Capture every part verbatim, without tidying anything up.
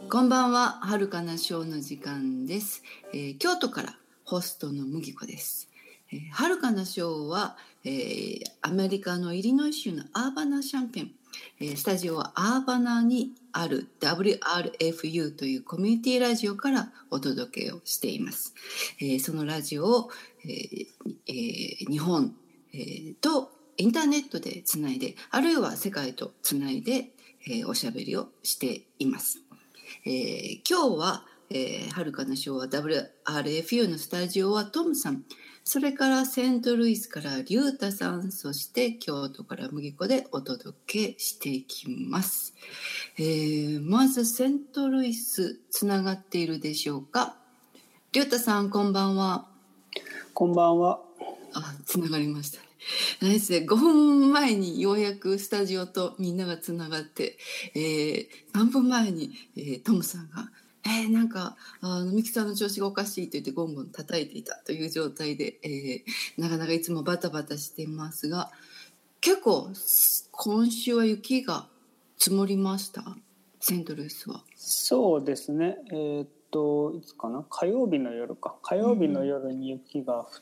こんばんは、はるかなショーの時間です、えー、京都からホストの麦子です。えー、はるかなショーは、えー、アメリカのイリノイ州のアーバナシャンペン、えー、スタジオはアーバナにある ダブリューアールエフユー というコミュニティラジオからお届けをしています。えー、そのラジオを、えーえー、日本、えー、とインターネットでつないで、あるいは世界とつないで、えー、おしゃべりをしています。えー、今日は、えー、はるかなショーは ダブリューアールエフユー のスタジオはトムさん、それからセントルイスからリュウタさん、そして京都から麦子でお届けしていきます。えー、まずセントルイスつながっているでしょうか。リュウタさん、こんばんは。 こんばんは。 あ、つながりましたね。ナイスでごふんまえにようやくスタジオとみんながつながって、えー、何分前に、えー、トムさんがえー、なんかあのミキサーの調子がおかしいと言ってゴンゴン叩いていたという状態で、えー、なかなかいつもバタバタしていますが、結構今週は雪が積もりました。セントルイスは。 そうですね、えー、っといつかな、火曜日の夜か火曜日の夜に雪が降って、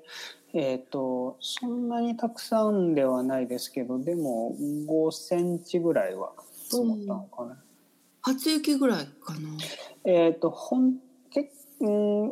うん、えー、っとそんなにたくさんではないですけど、でもごセンチぐらいは積もったのかな、うん、 初雪ぐらいかな。 えー、っとほんけ、うん、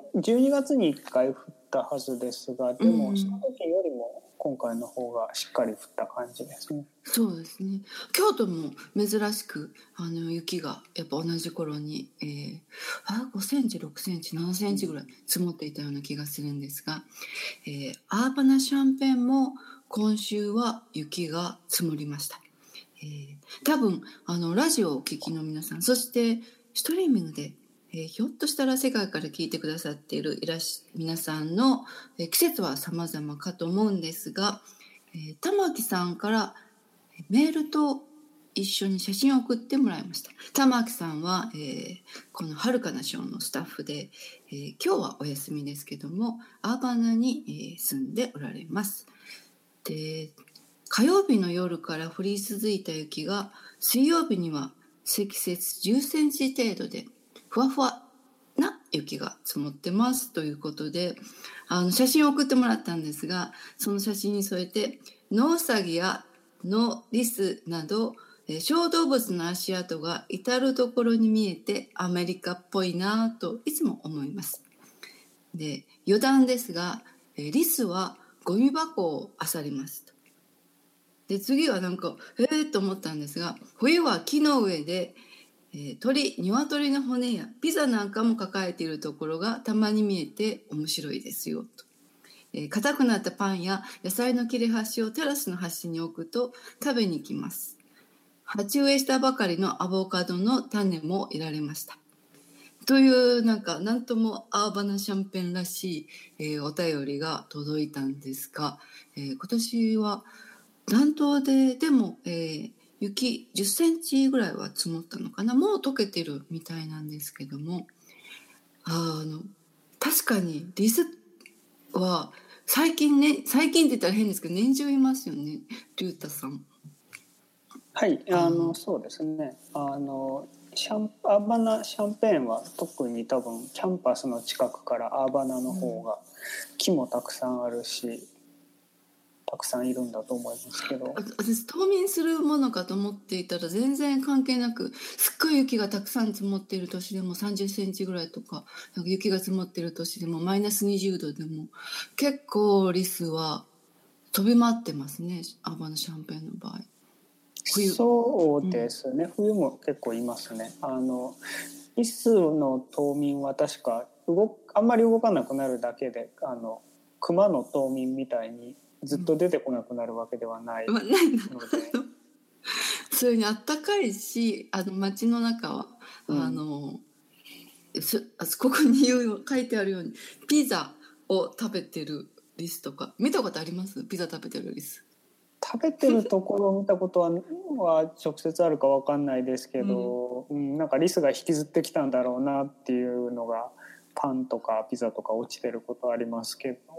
じゅうにがつにいっかい降ったはずですが、でもその時よりも今回の方がしっかり降った感じですね。 そうですね。京都も珍しくあの雪がやっぱ同じ頃に、えー、あごセンチろくセンチななセンチぐらい積もっていたような気がするんですが、えー、アーバナシャンペンも今週は雪が積もりました。えー、多分あのラジオをお聞きの皆さん、そしてストリーミングで、えー、ひょっとしたら世界から聞いてくださっているいらし皆さんの、えー、季節は様々かと思うんですが、えー、玉木さんからメールと一緒に写真を送ってもらいました。玉木さんは、えー、このはるかなショーのスタッフで、えー、今日はお休みですけどもアーバナに、えー、住んでおられます。で、火曜日の夜から降り続いた雪が水曜日には積雪じゅっセンチ程度でふわふわな雪が積もってますということで、あの写真を送ってもらったんですが、その写真に添えてノウサギやノリスなど小動物の足跡が至るところに見えてアメリカっぽいなといつも思います。で、余談ですが、リスはゴミ箱を漁りますと。で、次はなんかえーと思ったんですが、冬は木の上で、えー、鳥鶏の骨やピザなんかも抱えているところがたまに見えて面白いですよと。えー、硬くなったパンや野菜の切れ端をテラスの端に置くと食べに行きます。鉢植えしたばかりのアボカドの種も得られました。というなんかなんともアーバナシャンペンらしい、えー、お便りが届いたんですが、えー、今年は南東ででも、えー、雪じゅっセンチぐらいは積もったのかな。もう溶けてるみたいなんですけども、あの確かにリスは最近ね、最近って言ったら変ですけど年中いますよね、リュウタさん。 はい、あのそうですね、あのシャンアーバナシャンペーンは特に多分キャンパスの近くからアーバナの方が木もたくさんあるし、うん、たくさんいるんだと思いますけど、 私冬眠するものかと思っていたら全然関係なく、すっごい雪がたくさん積もっている年でもさんじゅっセンチぐらいとか、なんか雪が積もっている年でもマイナスにじゅうどでも結構リスは飛び回ってますね、アーバナシャンペーンの場合。 冬そうですね、うん、冬も結構いますね。あのリスの冬眠は確か動あんまり動かなくなるだけで、あの熊の冬眠みたいにずっと出てこなくなるわけではないので、うん、 それにあったかいし、あの街の中は、うん、あのここに書いてあるようにピザを食べてるリスとか見たことあります？ピザ食べてるリス。 食べてるところを見たことはは直接あるか分かんないですけど、うんうん、なんかリスが引きずってきたんだろうなっていうのがパンとかピザとか落ちてることありますけど、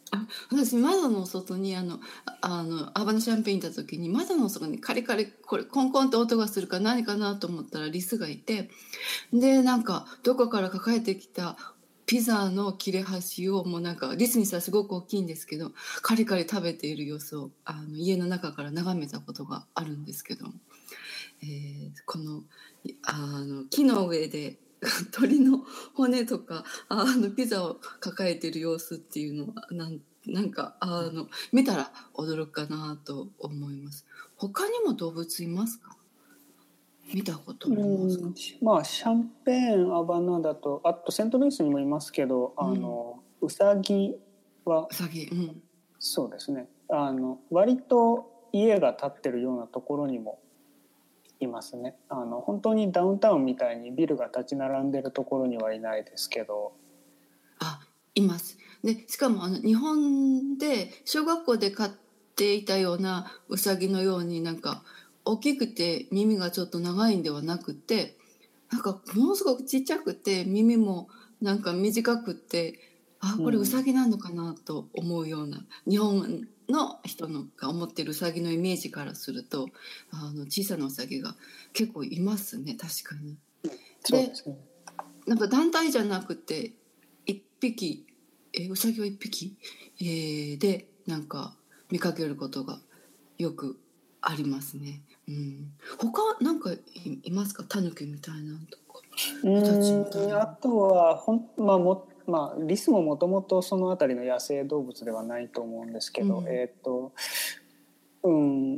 あ、私窓の外にあのあのアーバナシャンペーン行った時に窓の外にカリカリこれコンコンって音がするから何かなと思ったらリスがいて、でなんかどこから抱えてきたピザの切れ端をもうなんかリスにしたらすごく大きいんですけどカリカリ食べている様子をあの家の中から眺めたことがあるんですけど、えーこのあの木の上で鳥の骨とかあのピザを抱えている様子っていうのはなんなんかあの見たら驚くかなと思います。他にも動物いますか？見たことありますか？ うん、まあシャンペーンアバナだと、あとセントルイスにもいますけど、あうん、 のウサギはウサギ、うん、 そうですね、あの割と家が建ってるようなところにもいますね。あの本当にダウンタウンみたいにビルが立ち並んでるところにはいないですけど。 あ、います。で、しかもあの日本で小学校で飼っていたようなウサギのようになんか大きくて耳がちょっと長いんではなくて、なんかものすごくちっちゃくて耳もなんか短くて、あ、これウサギなのかなと思うような、日本の人のが思ってるウサギのイメージからすると、あの小さなウサギが結構いますね、確かに。で、 そうですね。 なんか団体じゃなくて一匹、えー、ウサギは一匹、えーでなんか見かけることがよくありますね。うん、他なんか い, いますか？タヌキみたいなのとかイタチみたいな。 うん、あとはほん、まあもまあ、リスももともとその辺りの野生動物ではないと思うんですけど、 うん、 えっとうん、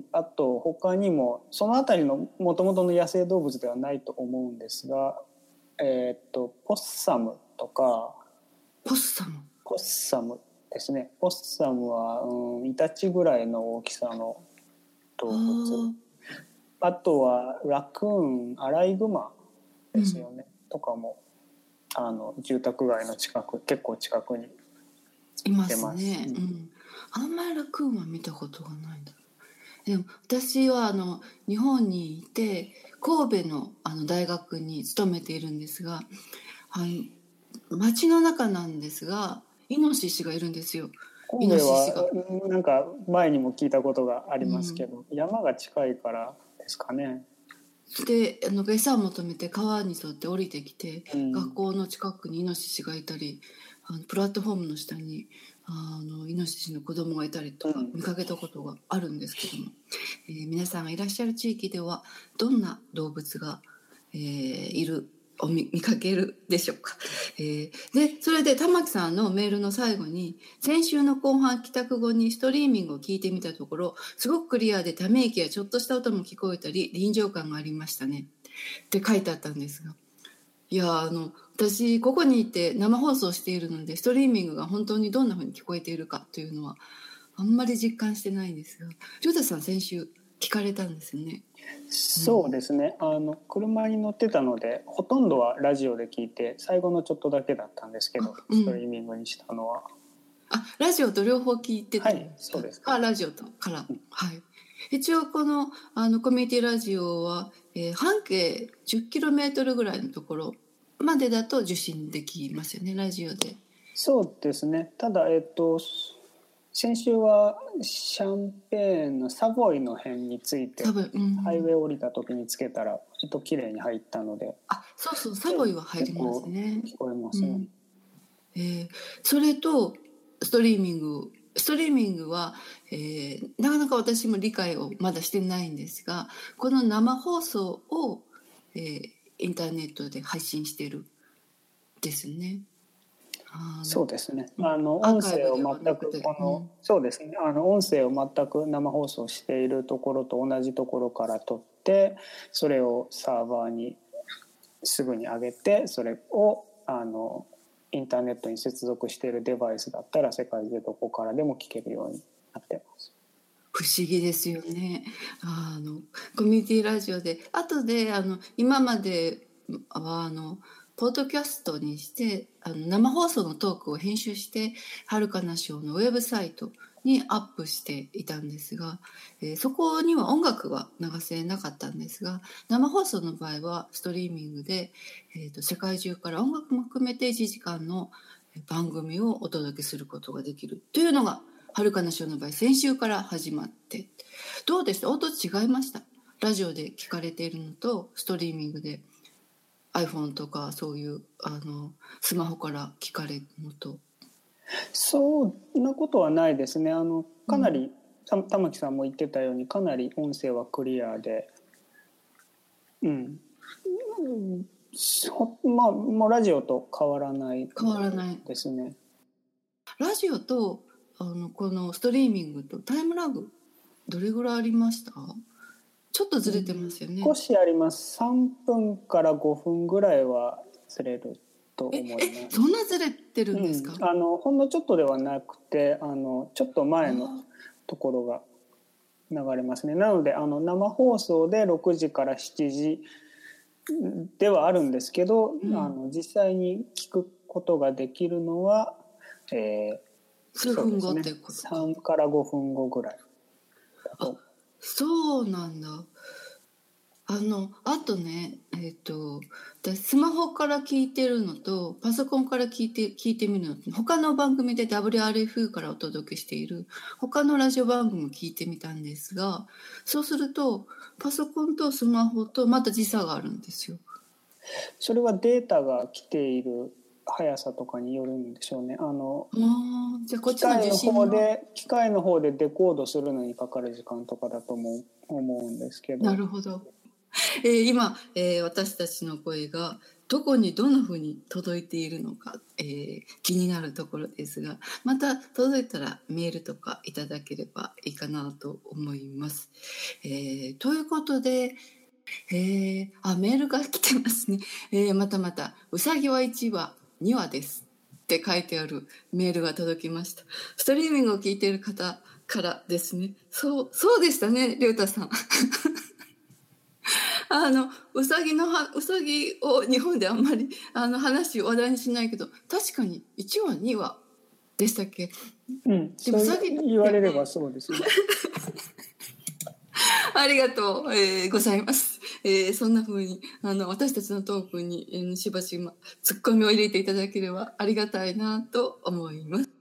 あと他にもその辺りのもともとの野生動物ではないと思うんですが、えっとポッサムとか。 ポッサム。 ポッサムですね。ポッサムは、うん、イタチぐらいの大きさの動物。あとはラクーン、アライグマですよね、うん、とかもあの住宅街の近く、結構近くにいますね、うん、あんまりラクーンは見たことがないんだ。でも私はあの日本にいて神戸 の, あの大学に勤めているんですが、あの街の中なんですがイノシシがいるんですよ。 神戸はなんか前にも聞いたことがありますけど、うん、山が近いからですかね。 であの餌を求めて川に沿って降りてきて、 うん、 学校の近くにイノシシがいたり、あのプラットフォームの下にあのイノシシの子供がいたりとか見かけたことがあるんですけども、うん、えー、皆さんがいらっしゃる地域ではどんな動物が、えー、いるを 見, 見かけるでしょうか。えー、でそれで玉木さんのメールの最後に先週の後半帰宅後にストリーミングを聞いてみたところすごくクリアでため息やちょっとした音も聞こえたり臨場感がありましたねって書いてあったんですが、いやあの私ここにいて生放送しているのでストリーミングが本当にどんな風に聞こえているかというのはあんまり実感してないんですが、ジョータさん先週聞かれたんですよね。 そうですね、うん、あの車に乗ってたのでほとんどはラジオで聞いて最後のちょっとだけだったんですけど、うん、ストリーミングにしたのは。 あ、ラジオと両方聞いてた。 はい、そうです。 あ、ラジオとから、うん、はい。一応このあのコミュニティラジオは、えー、半径 じゅっキロメートル ぐらいのところまでだと受信できますよね、ラジオで。 そうですね。ただえっと先週はシャンペーンのサボイの辺について、うん、ハイウェイ降りた時につけたらちょっと綺麗に入ったので。 あ、そうそう、サボイは入りますね。 聞こえますね、うん、 えー、それとストリーミングストリーミングは、えー、なかなか私も理解をまだしてないんですが、この生放送を、えー、インターネットで配信してるですね。 そうですね。あの音声を全くこの、うん、そうですね。あの音声を全く生放送しているところと同じところから取ってそれをサーバーにすぐに上げてそれをあのインターネットに接続しているデバイスだったら世界中どこからでも聞けるようになってます。 不思議ですよね。あのコミュニティラジオで後であの今まではあのポッドキャストにしてあの生放送のトークを編集してはるかなショーのウェブサイトにアップしていたんですが、えー、そこには音楽は流せなかったんですが、生放送の場合はストリーミングで、えーと、世界中から音楽も含めていちじかんの、 番組をお届けすることができるというのがはるかなしおの場合先週から始まって、どうでした？音違いました？ラジオで聞かれているのとストリーミングで iPhone とかそういうあのスマホから聞かれるのと。 そんなことはないですね。あのかなり、うん、玉木さんも言ってたようにかなり音声はクリアで、うん、まあもうラジオと変わらない変わらないですね。 ラジオとあのこのストリーミングとタイムラグどれぐらいありました？ちょっとずれてますよね。 少しあります。さんぷんからごふんぐらいはずれると思います。 ええそんなずれてるんですか？ うん、あのほんのちょっとではなくて、あのちょっと前のところが流れますね。なのであの生放送でろくじからしちじではあるんですけど、うん、あの実際に聞くことができるのは、えー、 数分後ってことか。 さんからごふんごぐらいだと。 あ、そうなんだ。あのあとね、えっとスマホから聞いてるのとパソコンから聞いて聞いてみるのと、他の番組で ダブリューアールエフ からお届けしている他のラジオ番組も聞いてみたんですが、そうするとパソコンとスマホとまた時差があるんですよ。 それはデータが来ている速さとかによるんでしょうね。あのあじゃあこっちの受信の機械の方で機械の方でデコードするのにかかる時間とかだと思う、思うんですけど。 なるほど。えー、今、えー、私たちの声がどこにどんな風に届いているのか、えー、気になるところですが、また届いたらメールとかいただければいいかなと思います。えー、ということで、えー、あメールが来てますね。えー、またまたうさぎはいちわにわですって書いてあるメールが届きました。ストリーミングを聞いている方からですね。そうそうでしたね、りょうたさん。あのうさぎのはうさぎを日本であんまりあの話話題にしないけど、確かにいちわにわでしたっけ？ うん、でもうさぎ言われればそうですね。 ありがとう、えー、ございます。えー、そんな風にあの私たちのトークに、えー、しばしばツッコミを入れていただければありがたいなと思います。